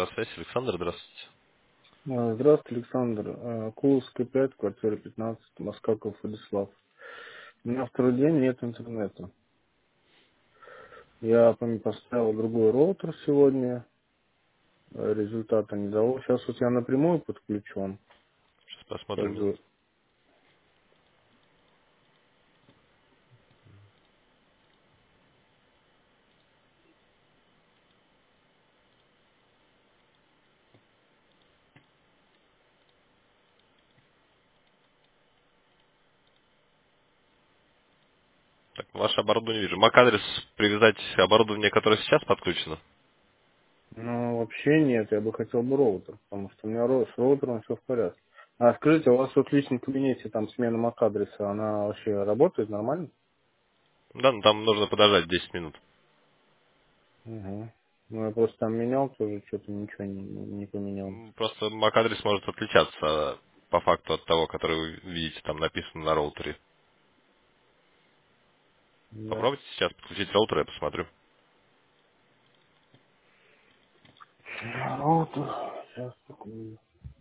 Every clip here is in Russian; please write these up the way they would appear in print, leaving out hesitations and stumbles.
Электросвязь. Александр, здравствуйте. Здравствуйте, Александр. Куловская 5, квартира 15, Москаков, Владислав. У меня второй день нет интернета. Я поставил другой роутер сегодня, результата не дало. Сейчас вот я напрямую подключен. Сейчас Как посмотрим. бы, Так, ваше оборудование вижу. MAC-адрес привязать оборудование, которое сейчас подключено. ну, вообще нет, я бы хотел бы роутер, потому что у меня с роутером все в порядке. А скажите, у вас вот в личном кабинете там смена MAC-адреса, она вообще работает нормально? Да, ну там нужно подождать 10 минут. Угу. Ну, я просто там менял тоже, что-то ничего не поменялось. Просто MAC-адрес может отличаться по факту от того, который вы видите там написано на роутере. Да. Попробуйте сейчас подключить роутер, я посмотрю. Роутер, сейчас такой.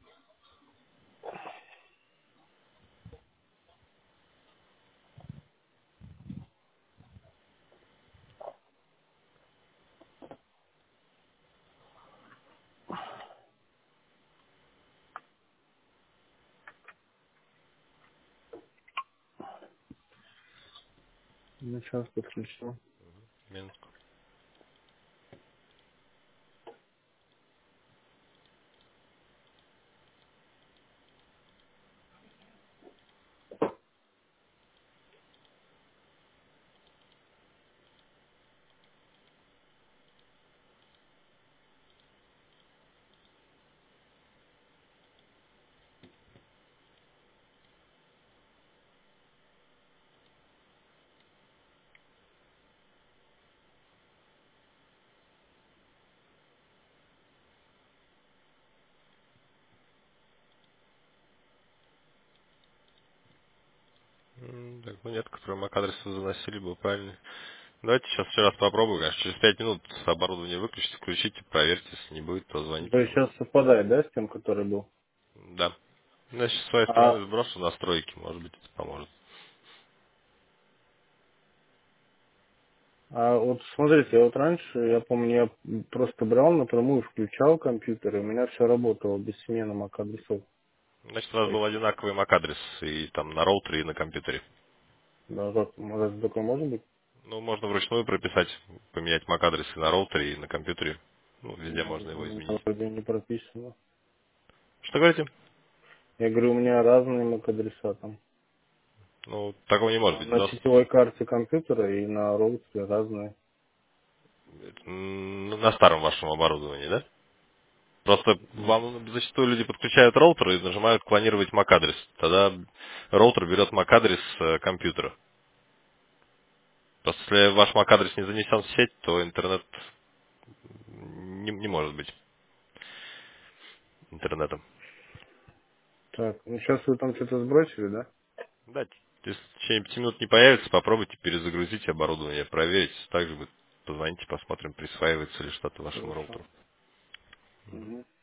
Ну, сейчас подключу. Минутку. Так, ну нет, который MAC-адрес вы заносили, был правильный. Давайте сейчас еще раз попробуем. Конечно, через 5 минут оборудование выключите, включите, проверьте. Если не будет, то звоните То есть снова. сейчас совпадает, да, с тем, который был? Да. Значит, с своей А, стороны сброшу настройки, может быть, это поможет. а вот смотрите, вот раньше, я помню, я просто брал напрямую, включал компьютер, и у меня все работало без смены MAC-адресов. Значит, у вас То был есть, одинаковый MAC-адрес и там на роутере, и на компьютере. да, разве такое может быть? Ну, можно вручную прописать, поменять MAC-адрес и на роутере, и на компьютере. Ну, везде Ну, можно у его меня изменить. вроде не прописано. Что говорите? Я говорю, у меня разные MAC-адреса там. Ну, такого не может быть. На сетевой карте компьютера и на роутере разные. На старом вашем оборудовании, да? Просто Ну, вам зачастую люди подключают роутер и нажимают клонировать MAC-адрес. Тогда роутер берет MAC-адрес компьютера. Просто если ваш MAC-адрес не занесен в сеть, то интернет не может быть интернетом. так, ну сейчас вы там что-то сбросили, да? Да, если в течение 5 минут не появится, попробуйте перезагрузить оборудование, проверить. Также вы позвоните, посмотрим, присваивается ли что-то вашему Хорошо. роутеру. Мгм.